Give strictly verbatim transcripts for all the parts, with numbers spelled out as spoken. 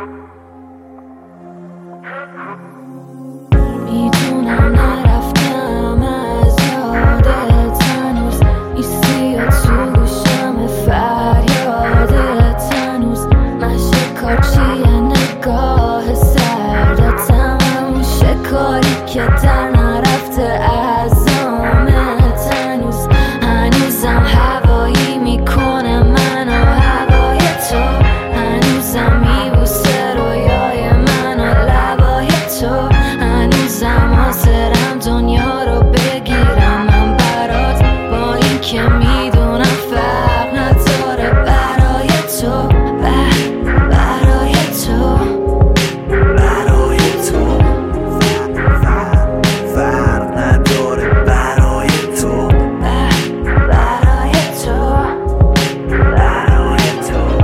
میدونم نرفتم از یادت، هنوز ایستی یا تو گوشم فریادت، هنوز من شکارچی نگاه سردتم، همون شکاری که در نرفته از آمت، هنوز هنوزم هوایی میکنه من و هوای تو، هنوزم میبوسه رویای من و لبای تو، هنوزم حاضرم دنیا رو بگیرم من برات، با این که میدونم فرق نداره برای تو، برای تو، برای تو فرق نداره برای تو، برای تو، برای تو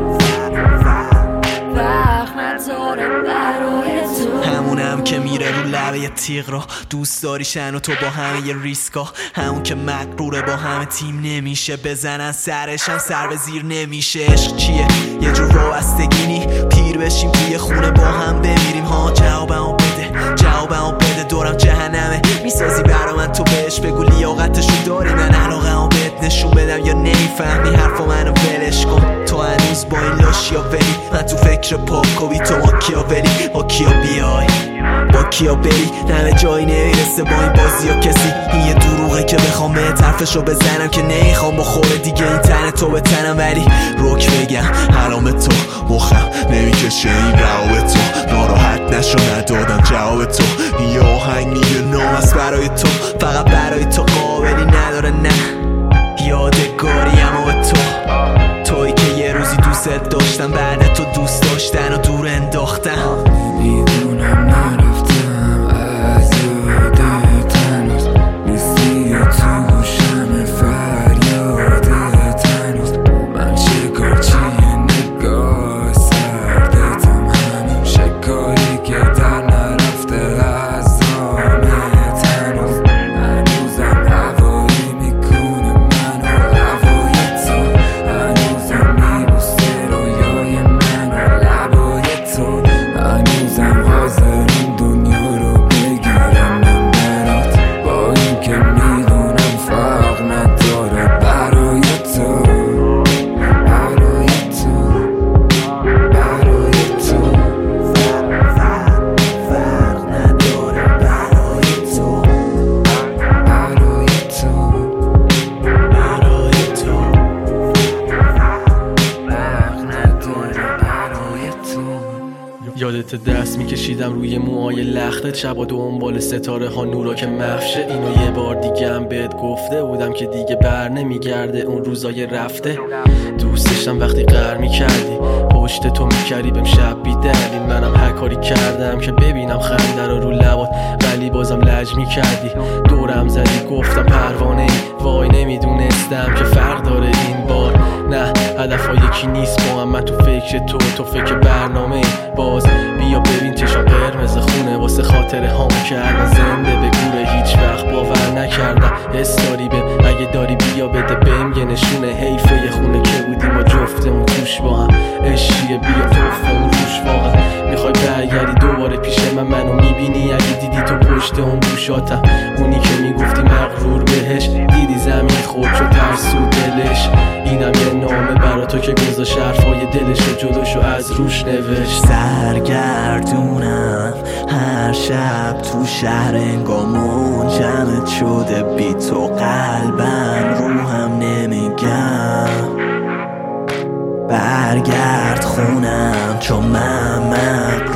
فرق نداره برای تو. همونم که میره رو لبه تیغ رو دوست داریشن و تو با همه ی ریسکا، همون که مغروره با همه تیم نمیشه، بزنن سرشم سر به زیر نمیشه. عشق چیه؟ یه جور وابستگی نی، پیر بشیم توی خونه با هم بمیریم ها. جوابمو بده، جوابمو بده، دورم جهنمه میسازی برا من، تو بهش بگو لیاقتشو داری، من علاقمو بهت نشون بدم یا نمیفهمی حرفا منو ولش کن. تو هنوز با این لاشیا ولی من تو فکر پاکوبی، تو با کیا ولی با کیا بیای با کیا بری، نمه جایی نمیرسه با این بازی ها کسی. این یه دروغه که بخوام به طرفشو بزنم که نمیخوام بخوره دیگه این تن تو به تنم، ولی روک بگم حرام تو مخم نمیکشه این رواب تو، ناراحت نشو ندادم جواب تو، این یه آهنگ یه نام است برای تو، فقط برای تو قابلی نداره نه یادگاریم و تو، تویی که یه روزی دوست داشتم بعد تو دوست داشتن و دور انداختم. میدونم نرفتم از یادت، هنوز نیستی یا تو گوشم فریادت، هنوز من شکارچی نگاه سردتم، همون شکاری که در نرفته از آمت، هنوز هنوزم هوایی میکنه من و هوای تو، هنوزم میبوسه رویای من و لبای تو، هنوزم حاضرم دنیا رو بگیرم من برات، با این که میدونم فرق نداره برای تو، برای تو، برای تو فرق نداره برای تو، برای تو، برای تو فرق نداره برای تو. یادت دست میکشیدم روی موهای لختت، شبا دنبال ستاره ها نورا که مفشه، اینو یه بار دیگه هم بهت گفته بودم که دیگه بر نمیگرده اون روزای رفته. دوستشم وقتی قهر میکردی پشت تو میکردی بهم شب بیدردی، منم هر کاری کردم که ببینم خنده رو رو لبات، ولی بازم لج میکردی، دورم زدی گفتم پروانه ای، وای نمیدونستم که فرق داره این بار، نه هدف ها یکی نیست با هم، من تو فکر تو تو فکر برنامه ای، باز بیا ببین چشم قرمز خونه واسه خاطر هامو که الان زنده به گوره، هیچ وقت باور نکردم حس داری بهم، اگه داری بیا بده بهم یه نشونه، حیفه یه خونه که بودیم و جفتمون توش با هم، عشقیه بیا توفمون روش واقعا، میخوای برگردی دوباره پیش من، منو میبینی اگه دیدی تو پشت اون گوشاتم، اونی که میگفتی مغرور بهش، دیدی زمین خورد شد ترسو دلش، اینم یه نامه برا تو که گذاشت حرفای دلشو جلوشو از روش نوشت. سرگردونم هر شب تو شهر انگار منجمد شده، بی تو قلبم روحم نمیگم برگرد خونم، چون من من